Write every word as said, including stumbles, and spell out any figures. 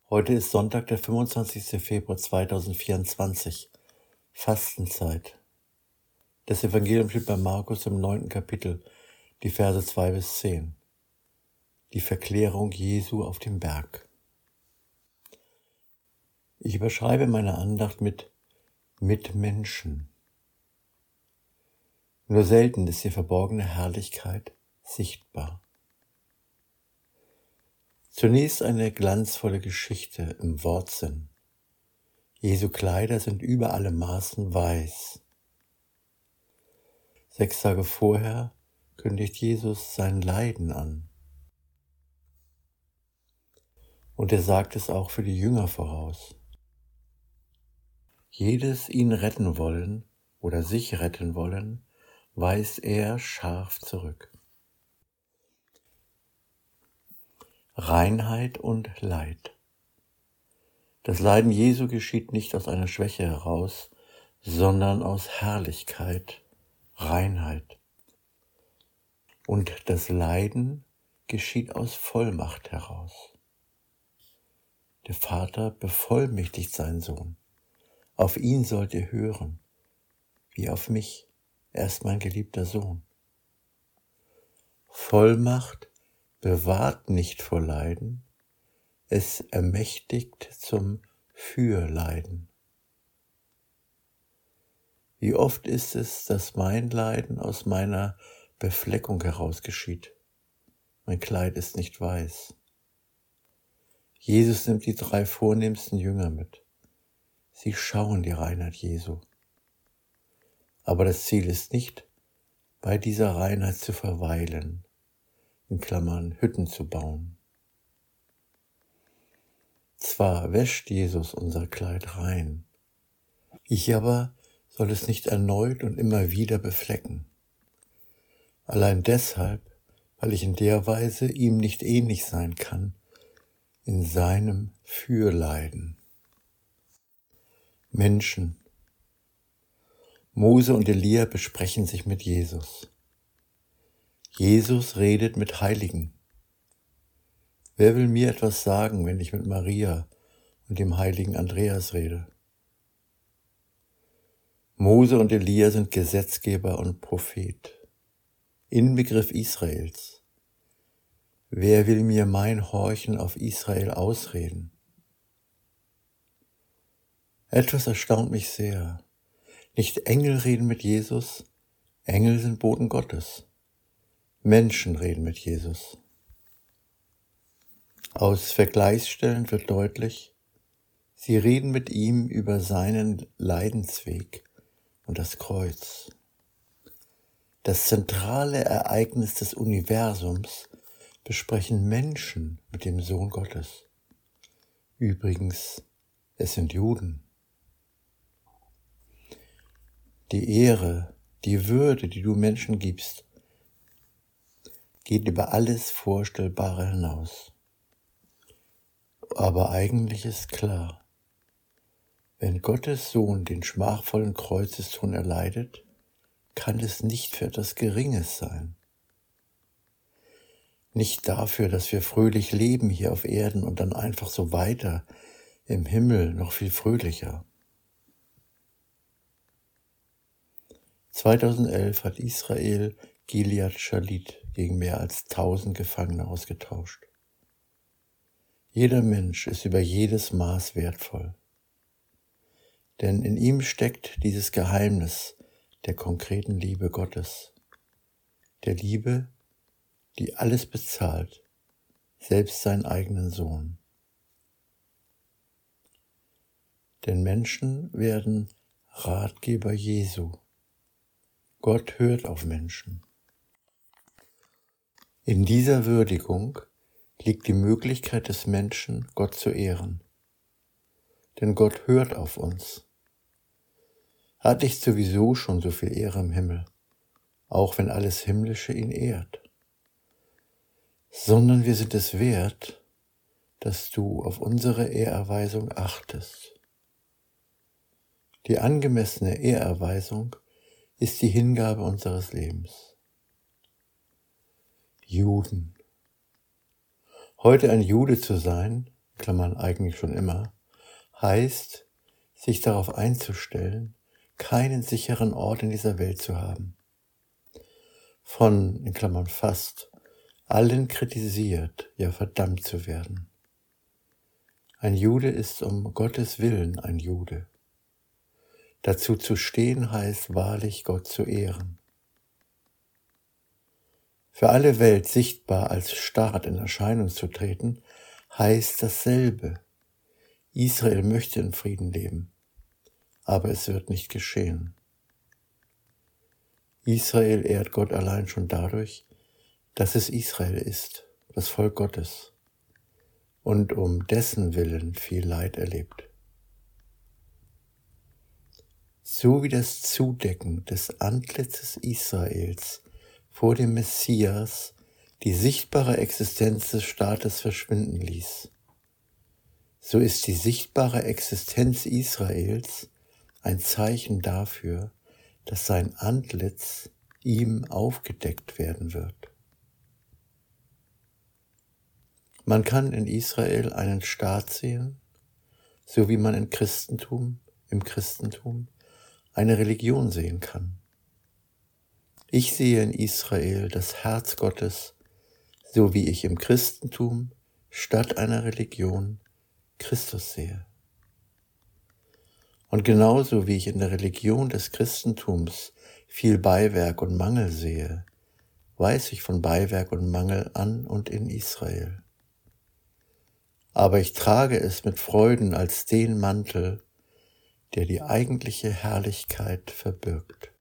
Heute ist Sonntag, der fünfundzwanzigste Februar zweitausendvierundzwanzig, Fastenzeit. Das Evangelium steht bei Markus im neunten Kapitel, die Verse zwei bis zehn. Die Verklärung Jesu auf dem Berg. Ich überschreibe meine Andacht mit Mitmenschen. Nur selten ist die verborgene Herrlichkeit sichtbar. Zunächst eine glanzvolle Geschichte im Wortsinn. Jesu Kleider sind über alle Maßen weiß. Sechs Tage vorher kündigt Jesus sein Leiden an. Und er sagt es auch für die Jünger voraus. Jedes ihn retten wollen oder sich retten wollen, weist er scharf zurück. Reinheit und Leid. Das Leiden Jesu geschieht nicht aus einer Schwäche heraus, sondern aus Herrlichkeit, Reinheit. Und das Leiden geschieht aus Vollmacht heraus. Der Vater bevollmächtigt seinen Sohn. Auf ihn sollt ihr hören, wie auf mich. Er ist mein geliebter Sohn. Vollmacht bewahrt nicht vor Leiden, es ermächtigt zum Fürleiden. Wie oft ist es, dass mein Leiden aus meiner Befleckung heraus geschieht. Mein Kleid ist nicht weiß. Jesus nimmt die drei vornehmsten Jünger mit. Sie schauen die Reinheit Jesu. Aber das Ziel ist nicht, bei dieser Reinheit zu verweilen, in Klammern Hütten zu bauen. Zwar wäscht Jesus unser Kleid rein, ich aber soll es nicht erneut und immer wieder beflecken. Allein deshalb, weil ich in der Weise ihm nicht ähnlich sein kann, in seinem Fürleiden. Menschen. Mose und Elia besprechen sich mit Jesus. Jesus redet mit Heiligen. Wer will mir etwas sagen, wenn ich mit Maria und dem heiligen Andreas rede? Mose und Elia sind Gesetzgeber und Prophet, Inbegriff Israels. Wer will mir mein Horchen auf Israel ausreden? Etwas erstaunt mich sehr. Nicht Engel reden mit Jesus, Engel sind Boten Gottes. Menschen reden mit Jesus. Aus Vergleichsstellen wird deutlich, sie reden mit ihm über seinen Leidensweg und das Kreuz. Das zentrale Ereignis des Universums besprechen Menschen mit dem Sohn Gottes. Übrigens, es sind Juden. Die Ehre, die Würde, die du Menschen gibst, geht über alles Vorstellbare hinaus. Aber eigentlich ist klar, wenn Gottes Sohn den schmachvollen Kreuzestod erleidet, kann es nicht für etwas Geringes sein. Nicht dafür, dass wir fröhlich leben hier auf Erden und dann einfach so weiter, im Himmel noch viel fröhlicher. zweitausendelf hat Israel Gilead Shalit gegen mehr als tausend Gefangene ausgetauscht. Jeder Mensch ist über jedes Maß wertvoll. Denn in ihm steckt dieses Geheimnis der konkreten Liebe Gottes. Der Liebe, die alles bezahlt, selbst seinen eigenen Sohn. Denn Menschen werden Ratgeber Jesu. Gott hört auf Menschen. In dieser Würdigung liegt die Möglichkeit des Menschen, Gott zu ehren. Denn Gott hört auf uns. Er hat nicht sowieso schon so viel Ehre im Himmel, auch wenn alles Himmlische ihn ehrt. Sondern wir sind es wert, dass du auf unsere Ehrerweisung achtest. Die angemessene Ehrerweisung ist die Hingabe unseres Lebens. Juden. Heute ein Jude zu sein, Klammern eigentlich schon immer, heißt, sich darauf einzustellen, keinen sicheren Ort in dieser Welt zu haben. Von, in Klammern fast, allen kritisiert, ja verdammt zu werden. Ein Jude ist um Gottes Willen ein Jude. Dazu zu stehen heißt wahrlich Gott zu ehren. Für alle Welt sichtbar als Staat in Erscheinung zu treten, heißt dasselbe. Israel möchte in Frieden leben, aber es wird nicht geschehen. Israel ehrt Gott allein schon dadurch, dass es Israel ist, das Volk Gottes, und um dessen Willen viel Leid erlebt. So wie das Zudecken des Antlitzes Israels vor dem Messias die sichtbare Existenz des Staates verschwinden ließ, so ist die sichtbare Existenz Israels ein Zeichen dafür, dass sein Antlitz ihm aufgedeckt werden wird. Man kann in Israel einen Staat sehen, so wie man im Christentum, im Christentum eine Religion sehen kann. Ich sehe in Israel das Herz Gottes, so wie ich im Christentum statt einer Religion Christus sehe. Und genauso wie ich in der Religion des Christentums viel Beiwerk und Mangel sehe, weiß ich von Beiwerk und Mangel an und in Israel. Aber ich trage es mit Freuden als den Mantel, der die eigentliche Herrlichkeit verbirgt.